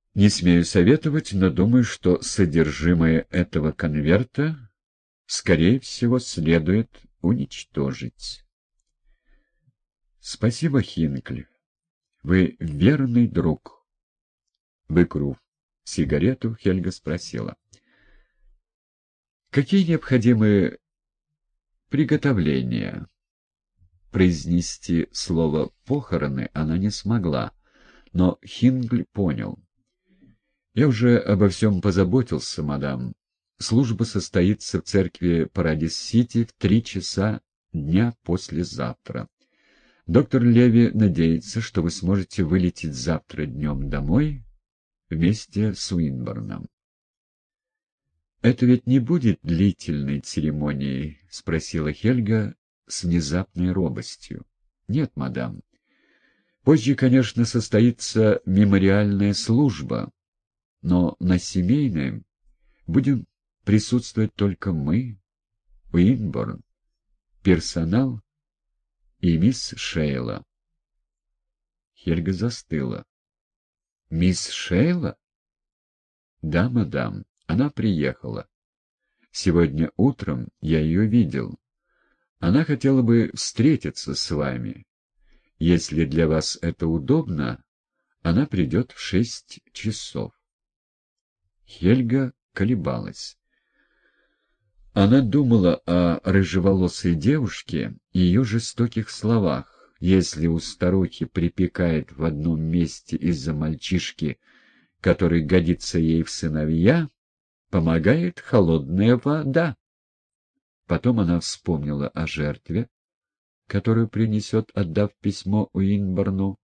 Не смею советовать, но думаю, что содержимое этого конверта, скорее всего, следует уничтожить. Спасибо, Хинкли. Вы верный друг. Выкурив сигарету, Хельга спросила: какие необходимы приготовления? Произнести слово «похороны» она не смогла, но Хинкли понял. «Я уже обо всем позаботился, мадам. Служба состоится в церкви Парадис-Сити в 3 часа дня послезавтра. Доктор Леви надеется, что вы сможете вылететь завтра днем домой вместе с Уинборном». «Это ведь не будет длительной церемонией?» — спросила Хельга с внезапной робостью. «Нет, мадам. Позже, конечно, состоится мемориальная служба, но на семейной будем присутствовать только мы, Уинборн, персонал и мисс Шейла». Хельга застыла. «Мисс Шейла?» «Да, мадам, она приехала. Сегодня утром я ее видел. Она хотела бы встретиться с вами. Если для вас это удобно, она придет в 6 часов». Хельга колебалась. Она думала о рыжеволосой девушке и ее жестоких словах. Если у старухи припекает в одном месте из-за мальчишки, который годится ей в сыновья, помогает холодная вода. Потом она вспомнила о жертве, которую принесет, отдав письмо Уинборну.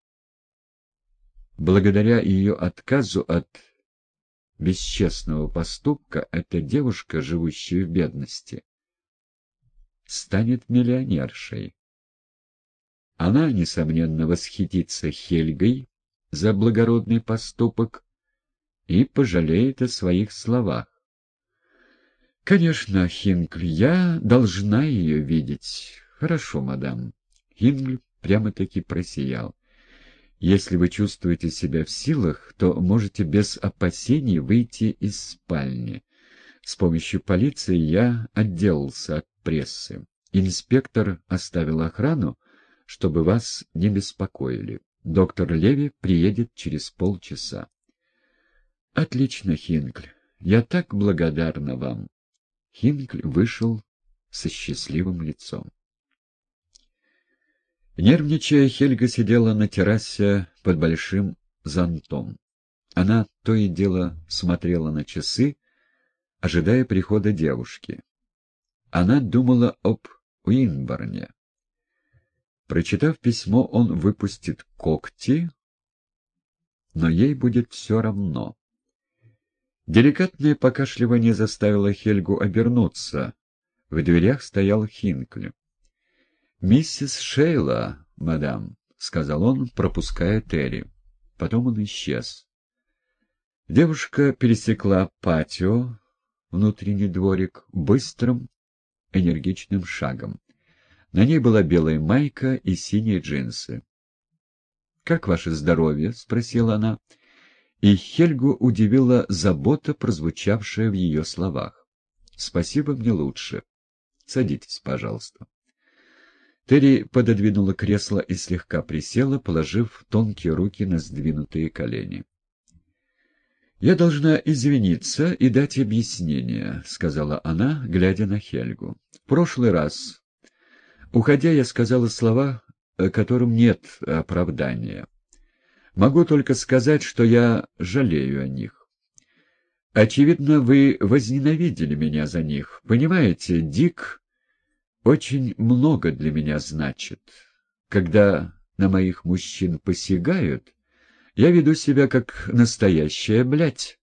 Благодаря ее отказу от бесчестного поступка эта девушка, живущая в бедности, станет миллионершей. Она, несомненно, восхитится Хельгой за благородный поступок и пожалеет о своих словах. «Конечно, Хинкли, я должна ее видеть». «Хорошо, мадам». Хинкли прямо-таки просиял. «Если вы чувствуете себя в силах, то можете без опасений выйти из спальни. С помощью полиции я отделался от прессы. Инспектор оставил охрану, чтобы вас не беспокоили. Доктор Леви приедет через полчаса». «Отлично, Хинкли. Я так благодарна вам». Хинкли вышел со счастливым лицом. Нервничая, Хельга сидела на террасе под большим зонтом. Она то и дело смотрела на часы, ожидая прихода девушки. Она думала об Уинборне. Прочитав письмо, он выпустит когти, но ей будет все равно. Деликатное покашливание заставило Хельгу обернуться. В дверях стоял Хинкли. «Миссис Шейла, мадам», — сказал он, пропуская Терри. Потом он исчез. Девушка пересекла патио, внутренний дворик, быстрым, энергичным шагом. На ней была белая майка и синие джинсы. «Как ваше здоровье?» — спросила она. И Хельгу удивила забота, прозвучавшая в ее словах. «Спасибо, мне лучше. Садитесь, пожалуйста». Терри пододвинула кресло и слегка присела, положив тонкие руки на сдвинутые колени. «Я должна извиниться и дать объяснение», — сказала она, глядя на Хельгу. «В прошлый раз, уходя, я сказала слова, которым нет оправдания. Могу только сказать, что я жалею о них. Очевидно, вы возненавидели меня за них. Понимаете, Дик очень много для меня значит. Когда на моих мужчин посягают, я веду себя как настоящая блядь».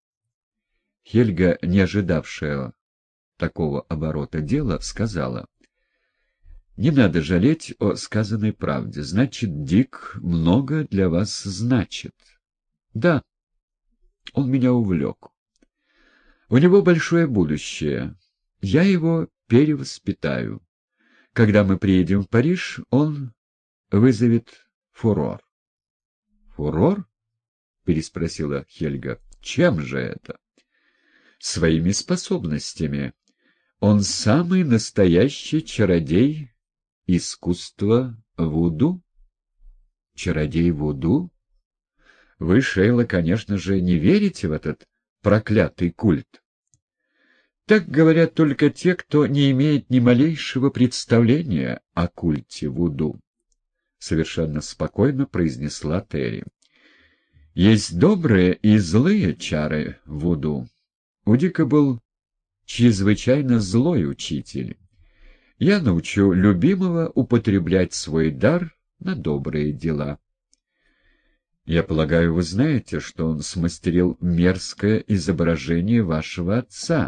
Хельга, не ожидавшая такого оборота дела, сказала: «Не надо жалеть о сказанной правде. Значит, Дик много для вас значит». «Да, он меня увлек. У него большое будущее. Я его перевоспитаю. Когда мы приедем в Париж, он вызовет фурор». «Фурор?» — переспросила Хельга. «Чем же это?» «Своими способностями. Он самый настоящий чародей искусства вуду». «Чародей вуду? Вы, Шейла, конечно же, не верите в этот проклятый культ?» «Так говорят только те, кто не имеет ни малейшего представления о культе вуду», — совершенно спокойно произнесла Терри. «Есть добрые и злые чары вуду. У Дика был чрезвычайно злой учитель. Я научу любимого употреблять свой дар на добрые дела. Я полагаю, вы знаете, что он смастерил мерзкое изображение вашего отца?»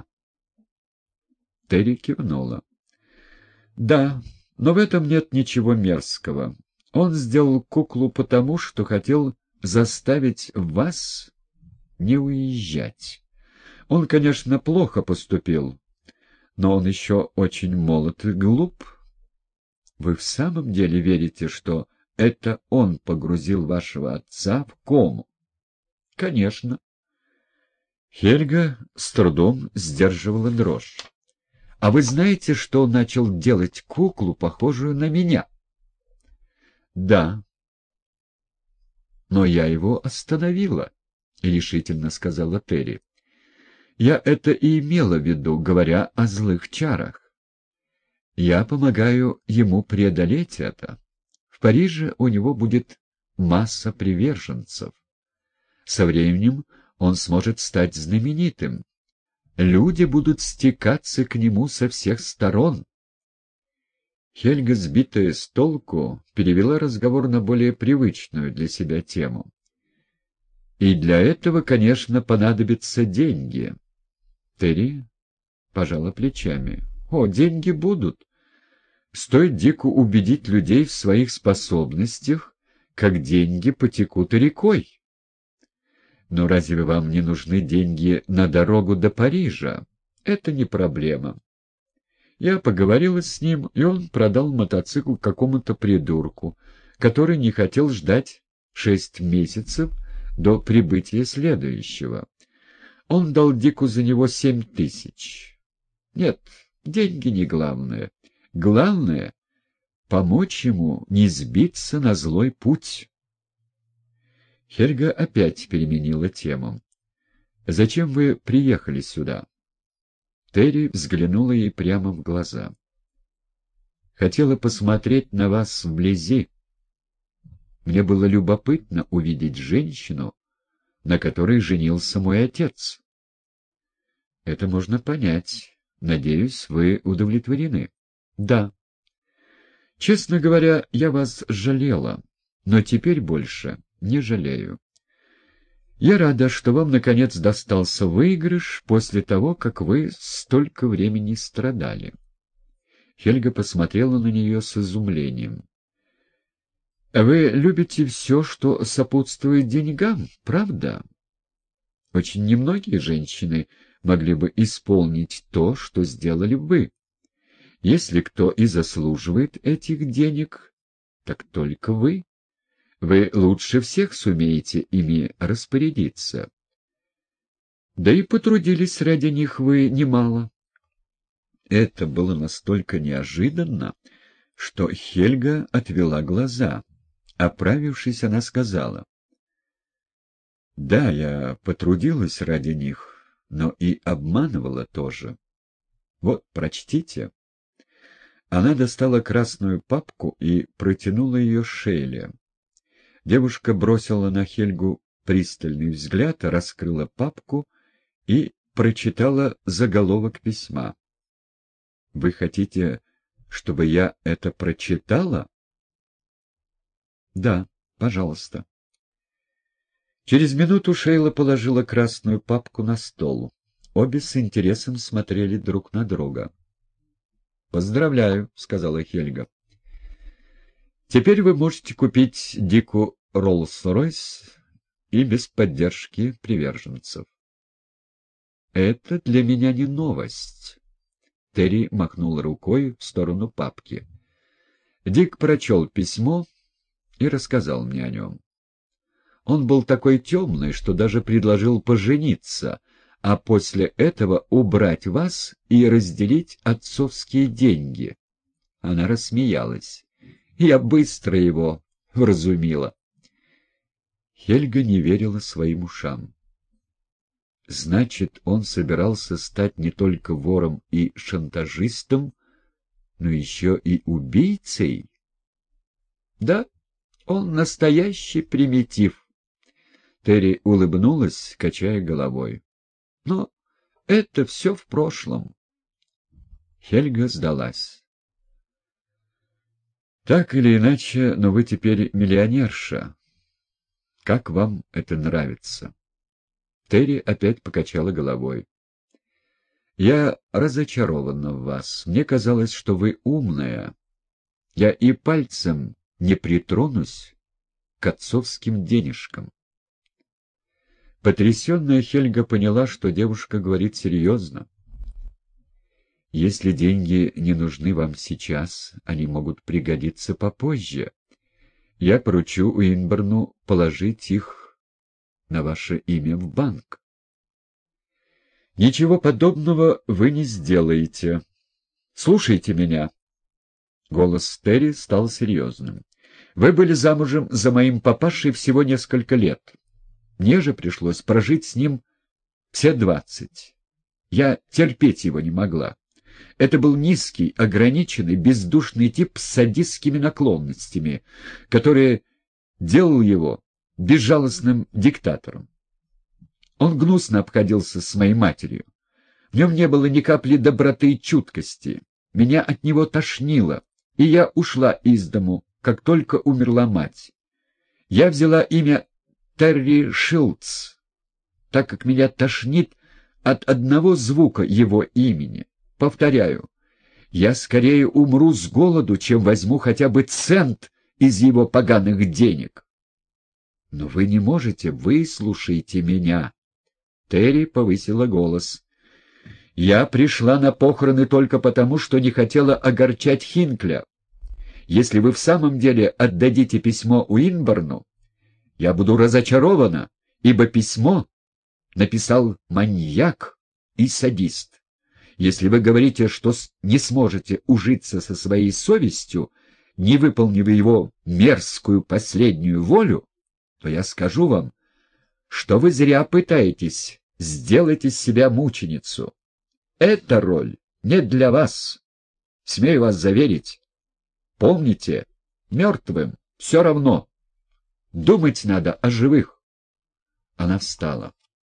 Терри кивнула. «Да, но в этом нет ничего мерзкого. Он сделал куклу потому, что хотел заставить вас не уезжать. Он, конечно, плохо поступил, но он еще очень молод и глуп. Вы в самом деле верите, что это он погрузил вашего отца в кому?» «Конечно». Хельга с трудом сдерживала дрожь. «А вы знаете, что он начал делать куклу, похожую на меня?» «Да». «Но я его остановила», — решительно сказала Терри. «Я это и имела в виду, говоря о злых чарах. Я помогаю ему преодолеть это. В Париже у него будет масса приверженцев. Со временем он сможет стать знаменитым. Люди будут стекаться к нему со всех сторон». Хельга, сбитая с толку, перевела разговор на более привычную для себя тему. «И для этого, конечно, понадобятся деньги». Терри пожала плечами. «О, деньги будут. Стоит Дику убедить людей в своих способностях, как деньги потекут рекой». «Но разве вам не нужны деньги на дорогу до Парижа? Это не проблема. Я поговорила с ним, и он продал мотоцикл какому-то придурку, который не хотел ждать 6 месяцев до прибытия следующего. Он дал Дику за него 7000. Нет, деньги не главное. Главное — помочь ему не сбиться на злой путь». Хельга опять переменила тему. «Зачем вы приехали сюда?» Терри взглянула ей прямо в глаза. «Хотела посмотреть на вас вблизи. Мне было любопытно увидеть женщину, на которой женился мой отец». «Это можно понять. Надеюсь, вы удовлетворены?» «Да. Честно говоря, я вас жалела, но теперь больше не жалею. Я рада, что вам, наконец, достался выигрыш после того, как вы столько времени страдали». Хельга посмотрела на нее с изумлением. «Вы любите все, что сопутствует деньгам, правда? Очень немногие женщины могли бы исполнить то, что сделали вы. Если кто и заслуживает этих денег, так только вы. Вы лучше всех сумеете ими распорядиться. Да и потрудились ради них вы немало». Это было настолько неожиданно, что Хельга отвела глаза. Оправившись, она сказала: «Да, я потрудилась ради них, но и обманывала тоже. Вот, прочтите». Она достала красную папку и протянула ее Шейле. Девушка бросила на Хельгу пристальный взгляд, раскрыла папку и прочитала заголовок письма. «Вы хотите, чтобы я это прочитала?» «Да, пожалуйста». Через минуту Шейла положила красную папку на стол. Обе с интересом смотрели друг на друга. «Поздравляю», — сказала Хельга. «Теперь вы можете купить Дику Роллс-Ройс и без поддержки приверженцев». «Это для меня не новость». Терри махнул рукой в сторону папки. Дик прочел письмо и рассказал мне о нем. Он был такой темный, что даже предложил пожениться, а после этого убрать вас и разделить отцовские деньги. Она рассмеялась. Я быстро его вразумила. Хельга не верила своим ушам. Значит, он собирался стать не только вором и шантажистом, но еще и убийцей? Да, он настоящий примитив. Терри улыбнулась, качая головой. Но это все в прошлом. Хельга сдалась. Так или иначе, но вы теперь миллионерша. Как вам это нравится? Терри опять покачала головой. Я разочарована в вас. Мне казалось, что вы умная. Я и пальцем не притронусь к отцовским денежкам. Потрясенная Хельга поняла, что девушка говорит серьезно. Если деньги не нужны вам сейчас, они могут пригодиться попозже. Я поручу Уинборну положить их на ваше имя в банк. Ничего подобного вы не сделаете. Слушайте меня. Голос Терри стал серьезным. Вы были замужем за моим папашей всего несколько лет. Мне же пришлось прожить с ним все 20. Я терпеть его не могла. Это был низкий, ограниченный, бездушный тип с садистскими наклонностями, который делал его безжалостным диктатором. Он гнусно обходился с моей матерью. В нем не было ни капли доброты и чуткости. Меня от него тошнило, и я ушла из дому, как только умерла мать. Я взяла имя Терри Шилдс, так как меня тошнит от одного звука его имени. Повторяю, я скорее умру с голоду, чем возьму хотя бы цент из его поганых денег. Но вы не можете, выслушайте меня. Терри повысила голос. Я пришла на похороны только потому, что не хотела огорчать Хинкля. Если вы в самом деле отдадите письмо Уинборну, я буду разочарована, ибо письмо написал маньяк и садист. Если вы говорите, что не сможете ужиться со своей совестью, не выполнив его мерзкую последнюю волю, то я скажу вам, что вы зря пытаетесь сделать из себя мученицу. Эта роль не для вас, смею вас заверить. Помните, мертвым все равно. Думать надо о живых. Она встала.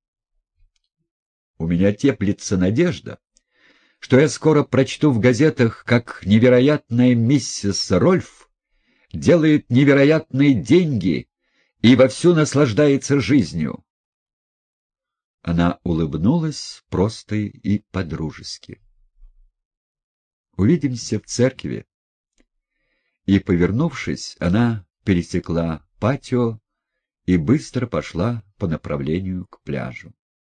У меня теплится надежда, что я скоро прочту в газетах, как невероятная миссис Рольф делает невероятные деньги и вовсю наслаждается жизнью. Она улыбнулась просто и по-дружески. «Увидимся в церкви». И, повернувшись, она пересекла патио и быстро пошла по направлению к пляжу.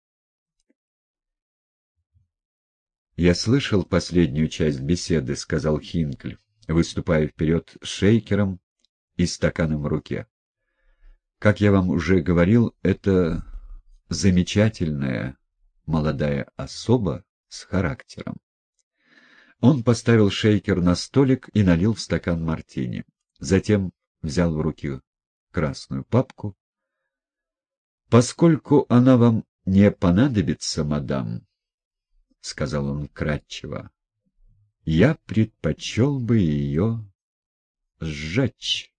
«Я слышал последнюю часть беседы», — сказал Хинкль, выступая вперед с шейкером и стаканом в руке. «Как я вам уже говорил, это замечательная молодая особа с характером». Он поставил шейкер на столик и налил в стакан мартини. Затем взял в руки красную папку. «Поскольку она вам не понадобится, мадам, — сказал он вкратчиво, — я предпочел бы ее сжечь».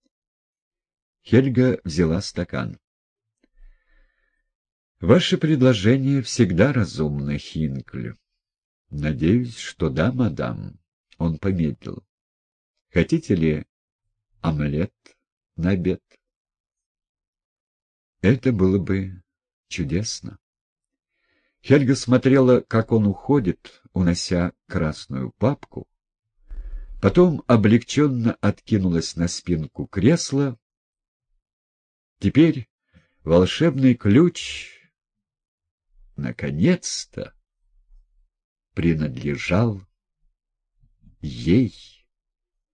Хельга взяла стакан. «Ваше предложение всегда разумно, Хинкль». «Надеюсь, что да, мадам». Он помедлил. «Хотите ли омлет на обед?» «Это было бы чудесно». Хельга смотрела, как он уходит, унося красную папку, потом облегченно откинулась на спинку кресла. Теперь волшебный ключ наконец-то принадлежал ей.